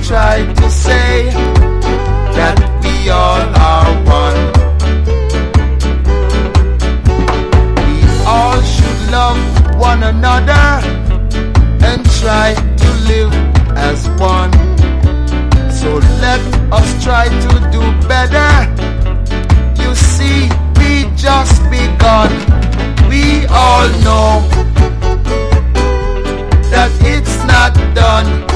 try to say that we all are one. We all should love one another and try to live as one. So let us try to do better. You see, we just begun. We all know that it's not done.